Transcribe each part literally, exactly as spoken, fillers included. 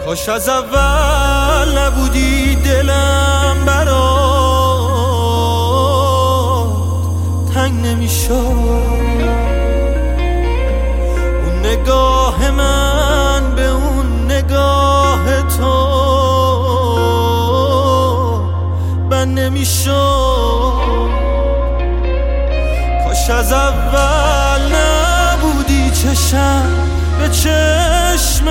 کاش از اول نبودی دلم برات تنگ نمیشد. اون نگاه من به اون نگاه تو بند نمیشد. کاش از اول نبودی چشم به چشمت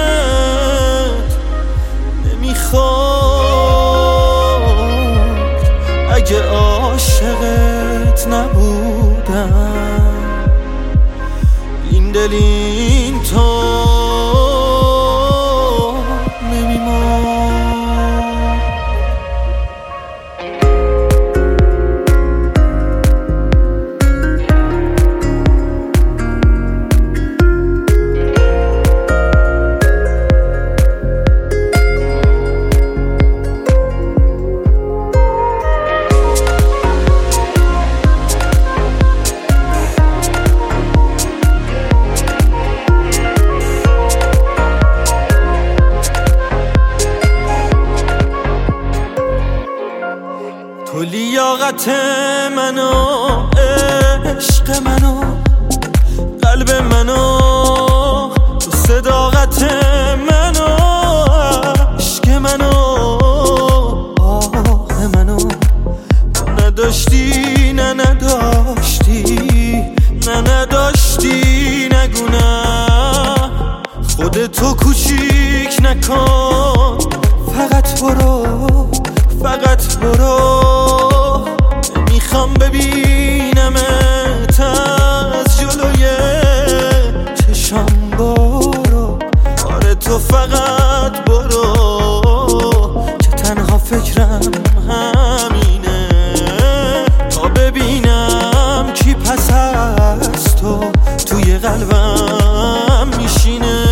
نمیخورد. اگه عاشقت نبودم این دل این تو نمیمرد. تو لیاقت منو، عشق منو، قلب منو، تو صداقت منو، عشق منو، آه منو. تو نداشتی نه نداشتی نه نداشتی نگونم. خودتو کوچیک نکن، فقط برو فقط برو. نمیخوام ببینمت از جلوی چشام، برو. آره تو فقط برو که تنها فکرم همینه، تا ببینم کی پس از تو توی قلبم میشینه.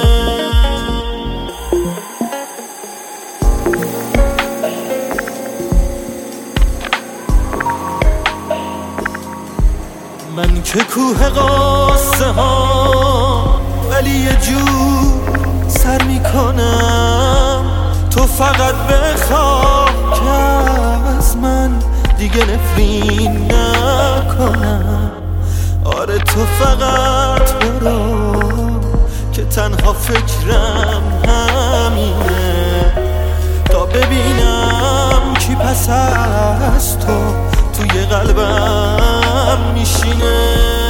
من که کوه قصه ها ولی یه جور سر میکنم. تو فقط بخواه که از من دیگه نفرین نکنم. آره تو فقط برو که تنها فکرم همینه، تا ببینم کی پس از تو توی قلبم میشینه.